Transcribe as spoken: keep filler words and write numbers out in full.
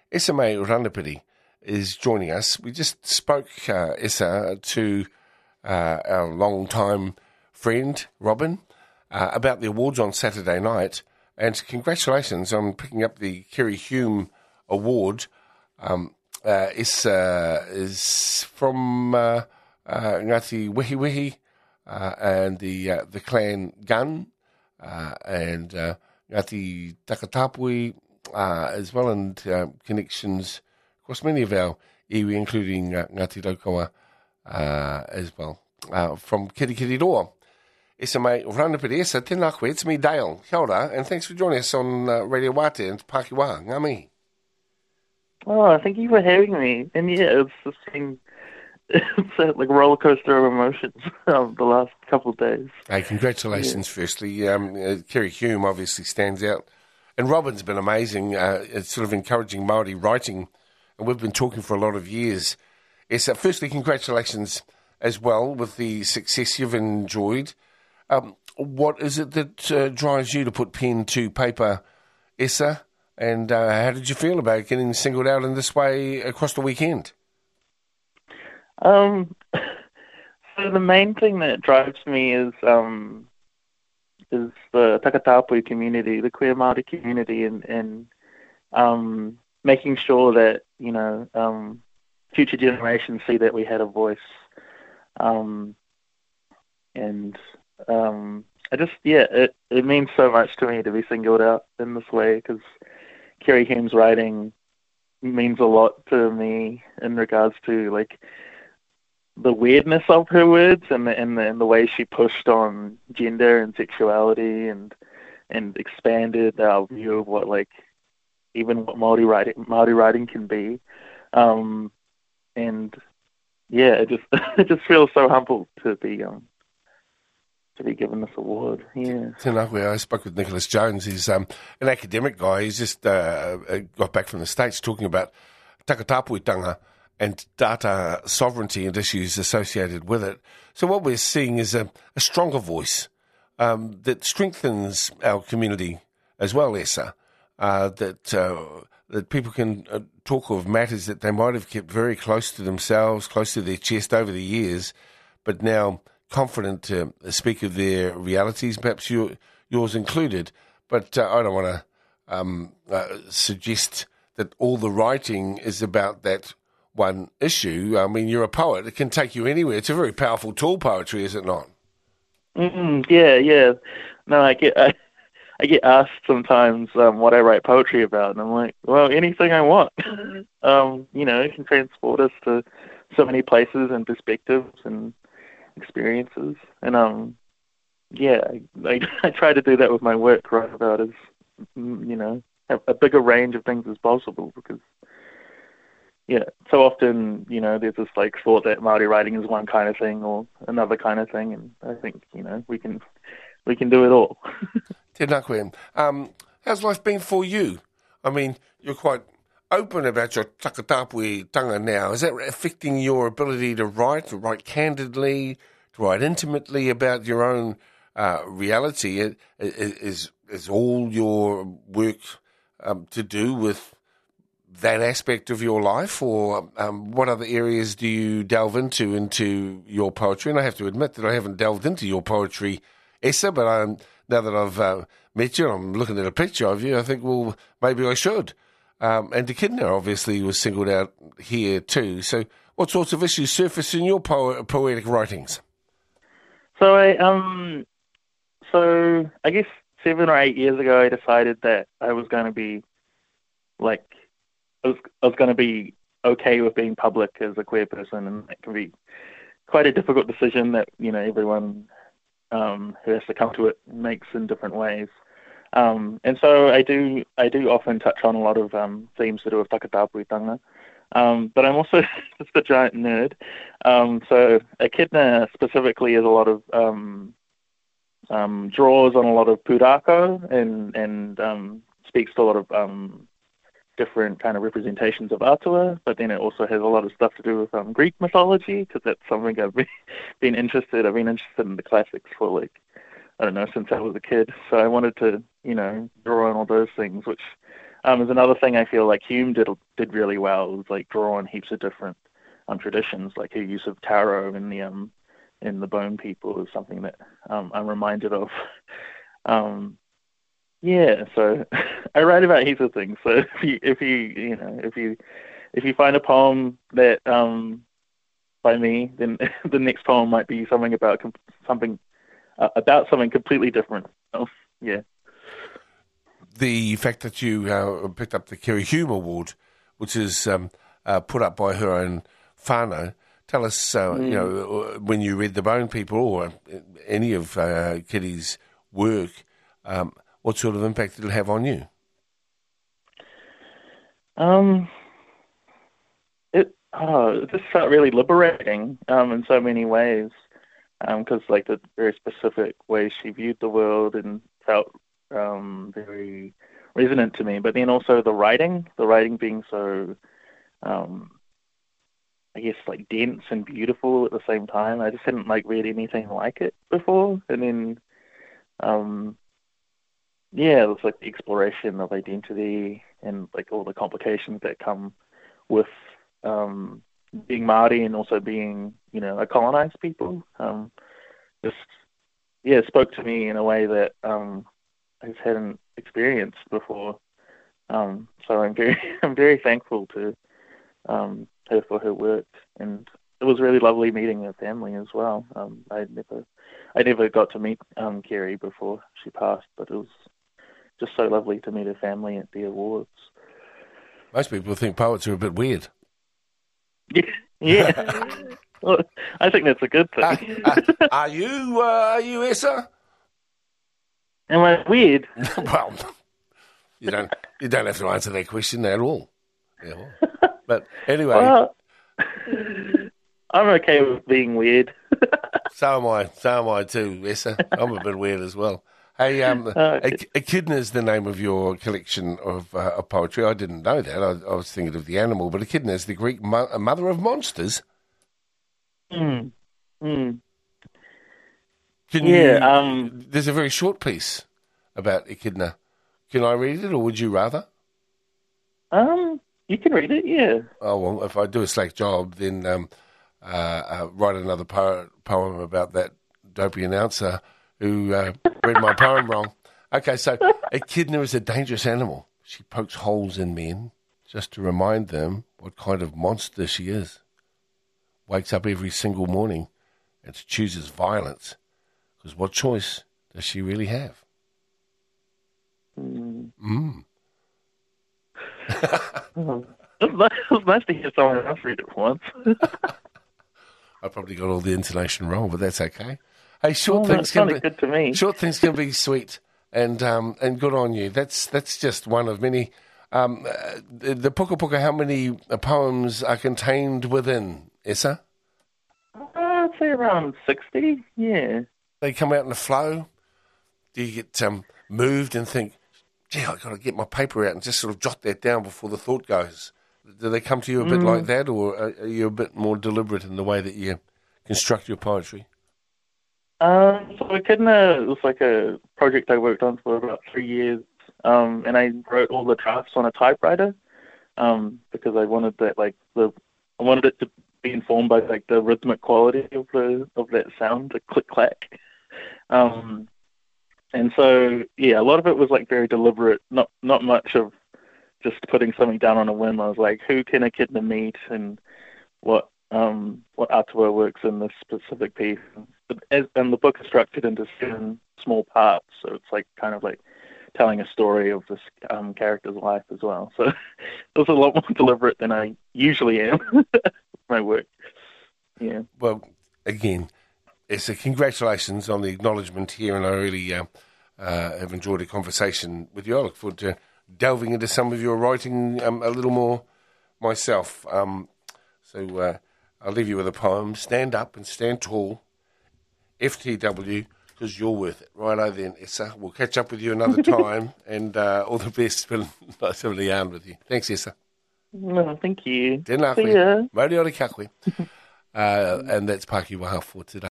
Esa May Ranapiri is joining us. We just spoke, uh, Esa, to uh, our long-time friend, Robin, uh, about the awards on Saturday night. And congratulations on picking up the Kerry Hume Award. Um, uh, Esa is from uh, uh, Ngati Wehi Wehi uh, and the uh, the clan Gun uh, and uh, Ngati Takatapui uh, as well, and uh, connections across many of our iwi, including uh, Ngati Raukawa uh, as well, uh, from Kirikiriroa. Esa mai Ranapiri, Esa, tēnā koe, it's me, Dale. Kia ora, and thanks for joining us on uh, Radio Wate and Pakiwa. Ngā mihi. Oh, thank you for having me. And yeah, it's just been, it's a like roller coaster of emotions um, the last couple of days. Hey, congratulations, yeah. Firstly. Um, uh, Kerry Hume obviously stands out. And Robin's been amazing. Uh, it's sort of encouraging Māori writing. And we've been talking for a lot of years. Esa, firstly, congratulations as well with the success you've enjoyed. Um, what is it that uh, drives you to put pen to paper, Esa? And uh, how did you feel about getting singled out in this way across the weekend? Um, so the main thing that drives me is um, is the Takatapui community, the queer Māori community, and, and um, making sure that, you know, um, future generations see that we had a voice. Um, and um, I just, yeah, it, it means so much to me to be singled out in this way, because Kerry Hume's writing means a lot to me in regards to, like, the weirdness of her words and the, and the, and the way she pushed on gender and sexuality and and expanded our view of what, like, even what Māori writing, Māori writing can be. Um, and, yeah, it just it just feels so humbled to be um, to be given this award. Yeah. Tēnā koe, I spoke with Nicholas Jones. He's um, an academic guy. He's just uh, got back from the States talking about takatapuitanga and data sovereignty and issues associated with it. So what we're seeing is a, a stronger voice um, that strengthens our community as well, Esa, uh, that uh, that people can uh, talk of matters that they might have kept very close to themselves, close to their chest over the years, but now confident to speak of their realities, perhaps your, yours included. But uh, I don't want to um, uh, suggest that all the writing is about that one issue. I mean, you're a poet. It can take you anywhere. It's a very powerful tool, poetry, is it not? Mm-mm, yeah, yeah. No, I get I, I get asked sometimes um, what I write poetry about, and I'm like, well, anything I want. um, you know, it can transport us to so many places and perspectives and experiences. And, um, yeah, I, I, I try to do that with my work, write about as, you know, a, a bigger range of things as possible, because yeah, so often, you know, there's this like thought that Māori writing is one kind of thing or another kind of thing, and I think, you know, we can we can do it all. Tēnā koe. Um, how's life been for you? I mean, you're quite open about your takatapui tanga now. Is that affecting your ability to write, to write candidly, to write intimately about your own uh, reality? Is, is all your work um, to do with that aspect of your life, or um, what other areas do you delve into into your poetry? And I have to admit that I haven't delved into your poetry, Esa, but I'm, now that I've uh, met you, I'm looking at a picture of you, I think, well, maybe I should. Um, and Echidna obviously was singled out here too. So what sorts of issues surface in your po- poetic writings? So I, um, so I guess seven or eight years ago, I decided that I was going to be like, I was, I was going to be okay with being public as a queer person, and it can be quite a difficult decision that, you know, everyone um, who has to come to it makes in different ways. Um, and so I do I do often touch on a lot of um, themes to do with takatapuitanga, um, but I'm also just a giant nerd. Um, so Echidna specifically is a lot of um, um, draws on a lot of pūrākau and, and um, speaks to a lot of um, different kind of representations of Atua, but then it also has a lot of stuff to do with um, Greek mythology, because that's something I've been, been interested. I've been interested in the classics for like, I don't know, since I was a kid. So I wanted to, you know, draw on all those things, which um, is another thing I feel like Hume did did really well. Was like draw on heaps of different um, traditions, like his use of tarot in the um in the Bone People is something that um, I'm reminded of. um, yeah, so I write about heaps of things. So if you if you you know if you if you find a poem that um by me, then the next poem might be something about something uh, about something completely different. So, yeah. The fact that you uh, picked up the Kerry Hume Award, which is um, uh, put up by her own whānau, tell us, uh, mm. you know, when you read The Bone People or any of uh, Kitty's work, um, what sort of impact did it have on you? Um, it oh, it just felt really liberating um, in so many ways, because um, like the very specific way she viewed the world and felt um, very resonant to me. But then also the writing, the writing being so, um, I guess, like dense and beautiful at the same time. I just hadn't like read anything like it before, and then, um, yeah, it was like the exploration of identity and like all the complications that come with um, being Māori and also being, you know, a colonized people. Um, just yeah, spoke to me in a way that um, I just hadn't experienced before. Um, so I'm very I'm very thankful to um, her for her work, and it was really lovely meeting her family as well. Um, I never I never got to meet um, Kerry before she passed, but it was just so lovely to meet her family at the awards. Most people think poets are a bit weird. Yeah, yeah. Well, I think that's a good thing. Uh, uh, are you, uh, are you, Essa? Am I weird? Well, you don't, you don't have to answer that question at all. Yeah, well. But anyway. Well, I'm okay with being weird. So am I. So am I too, Essa. I'm a bit weird as well. Hey, um, uh, Echidna is the name of your collection of, uh, of poetry. I didn't know that. I, I was thinking of the animal, but Echidna is the Greek mo- mother of monsters. Mm. Mm. Can yeah. You, um, there's a very short piece about Echidna. Can I read it, or would you rather? Um, you can read it. Yeah. Oh well, if I do a slack job, then um, uh, uh, write another po- poem about that dopey announcer who uh, read my poem wrong. Okay, so Echidna is a dangerous animal. She pokes holes in men just to remind them what kind of monster she is. Wakes up every single morning and chooses violence, because what choice does she really have? Mm. Mm. Oh, it was nice to hear someone else read it once. I probably got all the intonation wrong, but that's okay. Hey, short oh, things can be good to me. Short things can be sweet, and um, and good on you. That's that's just one of many. Um, uh, the, the Puka Puka, how many uh, poems are contained within, Essa? Uh, I'd say around sixty. Yeah. They come out in a flow. Do you get um, moved and think, "Gee, I got to get my paper out and just sort of jot that down before the thought goes"? Do they come to you a bit mm. like that, or are you a bit more deliberate in the way that you construct your poetry? Um, so Echidna was like a project I worked on for about three years, um, and I wrote all the drafts on a typewriter um, because I wanted that like the I wanted it to be informed by like the rhythmic quality of the of that sound, the click clack. Um, and so yeah, a lot of it was like very deliberate, not not much of just putting something down on a whim. I was like, who can Echidna meet, and what um, what atua works in this specific piece. As, and the book is structured into seven small parts, so it's like kind of like telling a story of this um, character's life as well. So it was a lot more deliberate than I usually am with my work. Yeah. Well, again, it's a congratulations on the acknowledgement here, and I really uh, uh, have enjoyed a conversation with you. I look forward to delving into some of your writing um, a little more myself. Um, so uh, I'll leave you with a poem. Stand up and stand tall. F T W, because you're worth it. Righto then, Essa. We'll catch up with you another time, and uh, all the best. It's been nice having a yarn with you. Thanks, Essa. No, thank you. Tēnā koe. Mauri ora kia koe. Uh, and that's Pāki Waha for today.